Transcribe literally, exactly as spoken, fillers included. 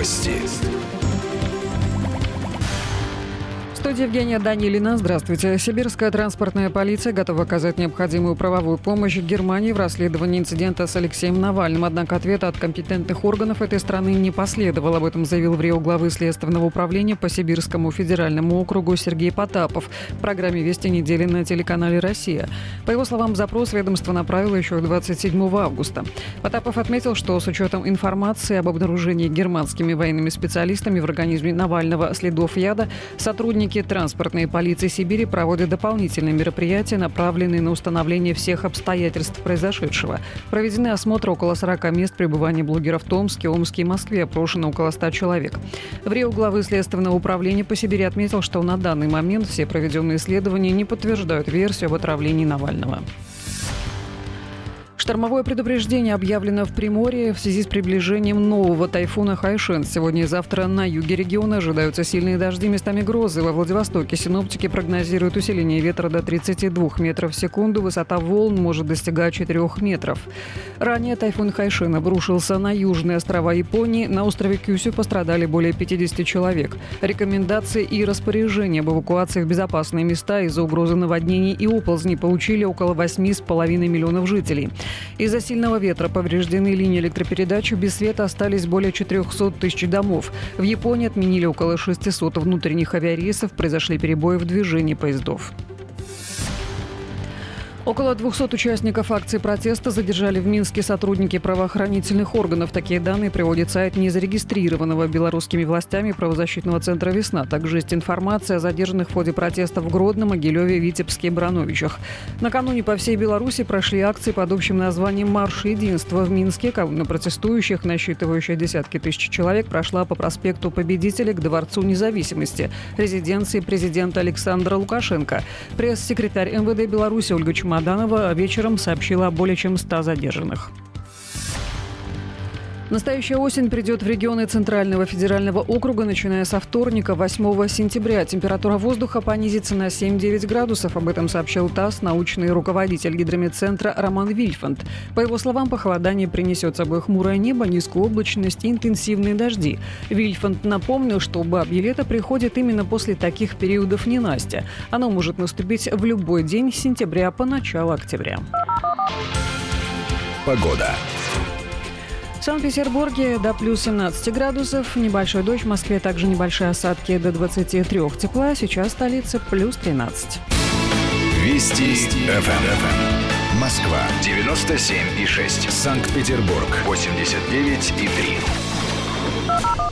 Новости. В студии Евгения Данилина. Здравствуйте. Сибирская транспортная полиция готова оказать необходимую правовую помощь Германии в расследовании инцидента с Алексеем Навальным. Однако ответа от компетентных органов этой страны не последовало. Об этом заявил в РИО главы Следственного управления по Сибирскому федеральному округу Сергей Потапов в программе «Вести недели» на телеканале «Россия». По его словам, запрос ведомство направило еще двадцать седьмого августа. Потапов отметил, что с учетом информации об обнаружении германскими военными специалистами в организме Навального следов яда, сотрудники транспортной полиции Сибири проводят дополнительные мероприятия, направленные на установление всех обстоятельств произошедшего. Проведены осмотры около сорока мест пребывания блогеров в Томске, Омске и Москве, опрошено около ста человек. В РИО главы Следственного управления по Сибири отметил, что на данный момент все проведенные исследования не подтверждают версию об отравлении Навального. Штормовое предупреждение объявлено в Приморье в связи с приближением нового тайфуна Хайшэн. Сегодня и завтра на юге региона ожидаются сильные дожди, местами грозы. Во Владивостоке синоптики прогнозируют усиление ветра до тридцати двух метров в секунду. Высота волн может достигать четырёх метров. Ранее тайфун Хайшэн обрушился на южные острова Японии. На острове Кюсю пострадали более пятидесяти человек. Рекомендации и распоряжения об эвакуации в безопасные места из-за угрозы наводнений и оползней получили около восьми с половиной миллионов жителей. Из-за сильного ветра повреждены линии электропередач, без света остались более четырехсот тысяч домов. В Японии отменили около шестисот внутренних авиарейсов, произошли перебои в движении поездов. Около двухсот участников акции протеста задержали в Минске сотрудники правоохранительных органов. Такие данные приводит сайт незарегистрированного белорусскими властями правозащитного центра «Весна». Также есть информация о задержанных в ходе протеста в Гродно, Могилеве, Витебске и Барановичах. Накануне по всей Беларуси прошли акции под общим названием «Марш единства». В Минске колонна протестующих, насчитывающая десятки тысяч человек, прошла по проспекту Победителей к Дворцу независимости, резиденции президента Александра Лукашенко. Пресс-секретарь эм вэ дэ Беларуси Ольга Чумакова Маданова вечером сообщила о более чем ста задержанных. Настоящая осень придет в регионы Центрального федерального округа, начиная со вторника, восьмого сентября. Температура воздуха понизится на семь-девять градусов. Об этом сообщил ТАСС научный руководитель гидрометцентра Роман Вильфанд. По его словам, похолодание принесет с собой хмурое небо, низкую облачность и интенсивные дожди. Вильфанд напомнил, что бабье лето приходит именно после таких периодов ненастья. Оно может наступить в любой день с сентября по начало октября. Погода. В Санкт-Петербурге до плюс семнадцати градусов, небольшой дождь, в Москве также небольшие осадки до двадцати трёх тепла, сейчас столица плюс тринадцать. Вести эф эм. Москва девяносто семь и шесть. Санкт-Петербург восемьдесят девять и три.